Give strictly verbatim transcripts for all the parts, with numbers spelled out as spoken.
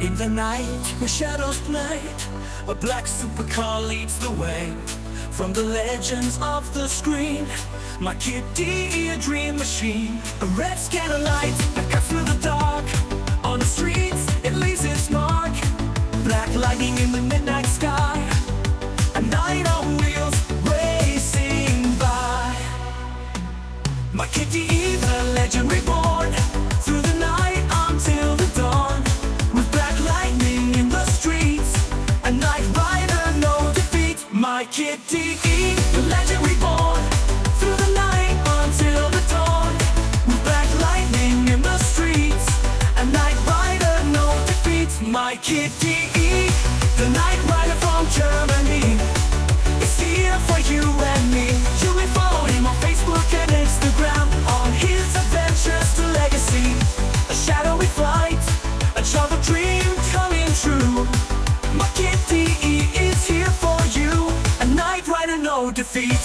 In the night, where shadows play, a black supercar leads the way. From the legends of the screen, my kitty, a dream machine. A red scanner light that cuts through the dark. On the streets, it leaves its mark. Black lightning in the midnight sky. A night on wheels, racing by. My kitty, the legend reborn. Through the night until the dawn. With black lightning in the streets, a night rider, no defeat. My kitty, the legend reborn. Through the night until the dawn. With black lightning in the streets, a night rider, no defeat. My kitty, the night rider from Germany, is here for you and me. You may follow him on Facebook and Instagram, on his adventures to legacy. A shadowy flight, a childhood dream coming true. My kitty is here for you, a night rider, no defeat.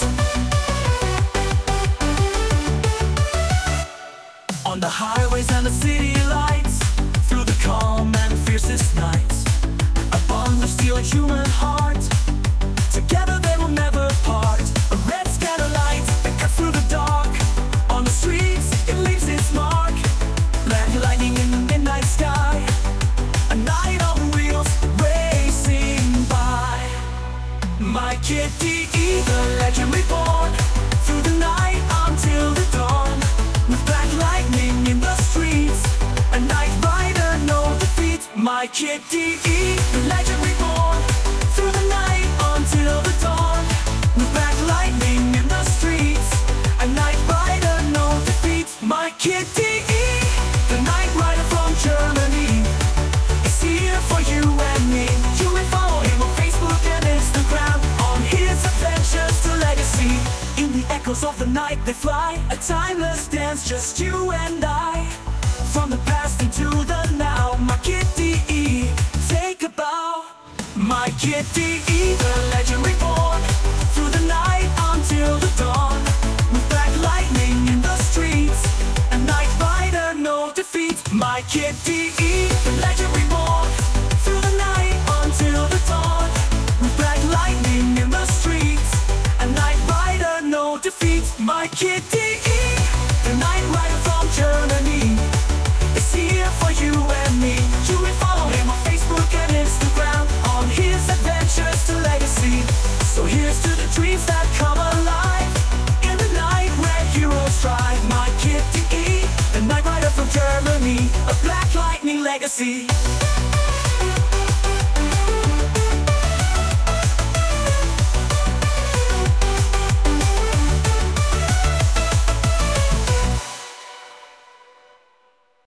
On the highways and the city lights, through the calm and fiercest nights, a bond of steel and human heart. Together they will never part. A red scatter light that cuts through the dark. On the streets, it leaves its mark. Black lightning in the midnight sky. A night on wheels, racing by. My kitty, the legend reborn. Through the night until the dawn. With black lightning in the streets, a night rider, no defeat. My kitty, the legend reborn. Through the night until the dawn. With black lightning in the streets, a night rider, no defeat. My kitty, the night rider from Germany, is here for you and me. You may follow him on Facebook and Instagram, on his adventures to legacy. In the echoes of the night they fly, a timeless dance, just you and I. From the past into the now, my kitty, take a bow. My kitty, the legend reborn. Through the night until the dawn. With black lightning in the streets, a night rider, no defeat. My kitty, the legend reborn. Through the night until the dawn. With black lightning in the streets, a night rider, no defeat. My kitty, the night rider from Germany, is here for you and me. You may follow him on Facebook and Instagram, on his adventures to legacy. So here's to the dreams that come alive in the night where heroes strive. My kitty, the night rider from Germany, a black lightning legacy.